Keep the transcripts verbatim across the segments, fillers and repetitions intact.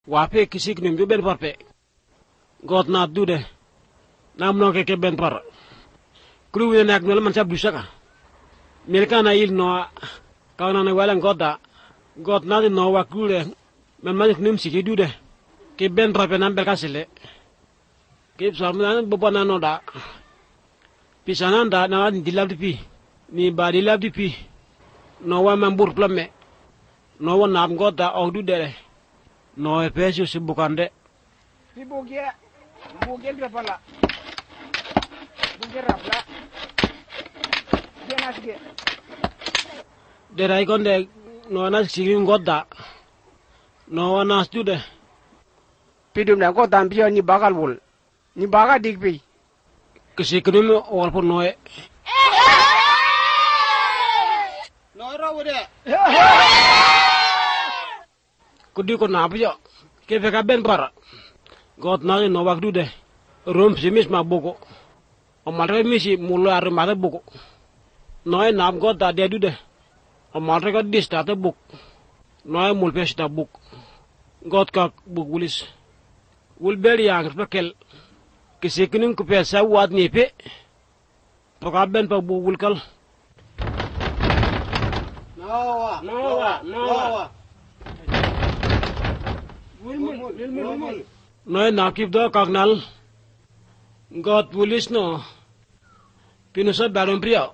wape kisik nim ben parpe got na dude nam no ke ben par kru we nak no man sab du saka melkana il no kauna na wala goda got na no wa kule men ma nim siki dude ke ben parpe nam bel kasile ke samna bobana no da pisananda na di labdi pi ni ba di labdi pi no wa man bur plamme no wa nam goda o dude no e peso si bukande pi bugia bugia drapala bugia rapla jenas ge de ray konde no na sigi goda no wa na stude pidum na goda ambiyo ni bakal wul ni baga digbi kisi kunu or por noe no ra wude kudi ko na biyo ke fe ka ben para got na no wak dude rom simis ma boko o malre misi mulo ar ma boko noy nam got da de dude o malre ko dista te buk noy mul pesta buk got ka buk wulis wul ber yang pekel kisi kunu ko pesa wat ni pe to ka ben pa buk wul kal nawa nawa nawa noy nakip do kagnal got pulis no pinusa baron pria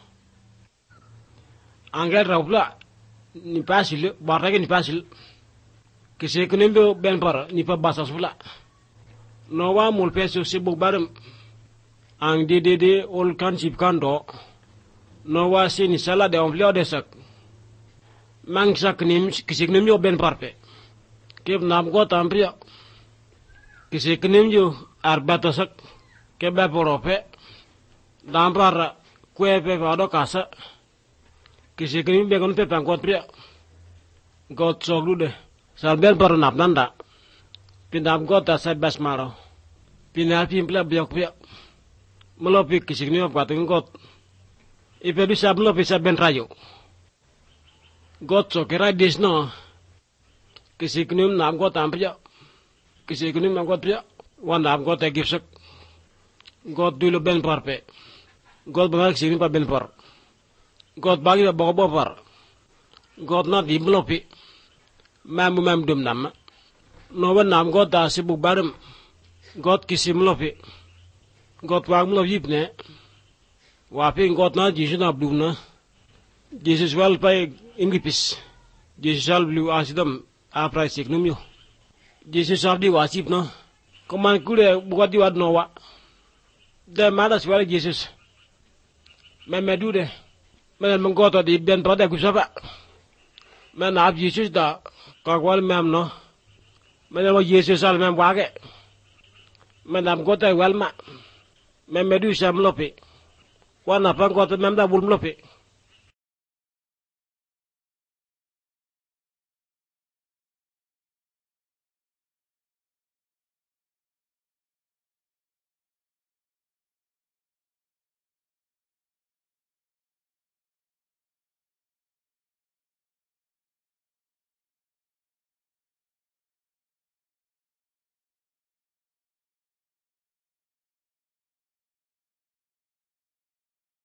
angel raupla ni pasil barrage ni pasil kise kunembe ben par ni pa basas fula no wa mul peso sibu baram ang de de de ol kan chip kando no wa sini sala de on de sak mang sak nim kise kunem yo ben parpe kep nam go tampria kisi kenim ju arbatasak keba porope dampar kue pe vado kasa kisi kenim begon pe pangkot pria got soglude salben par nap nanda pindam got asa bas maro pinal pimpla biok pria melopi kisi kenim pateng got ipe du sablo pisa ben rayo got sokera disno kisi kenim nam got tampria kisi kunim nam got pria wan nam got e gipsak got dulo ben parpe got ba kisi pa ben par got bagi ba bo par got na di blopi mam mam dum nam no wan nam got da sibu baram got kisi mlopi got wag mlop yipne wa pe got na jisu na bluna jesus wal pay ingipis jesus al blu asidam a price iknum yo Jesus sabdi wasip no koman kure bugati wad no wa de mala swala Jesus me medude me mengoto di ben pade ku saba me na Jesus da ka wal mem no me no Jesus al mem wage me nam goto wal ma me medu sam lopi wana pan goto mem da bul lopi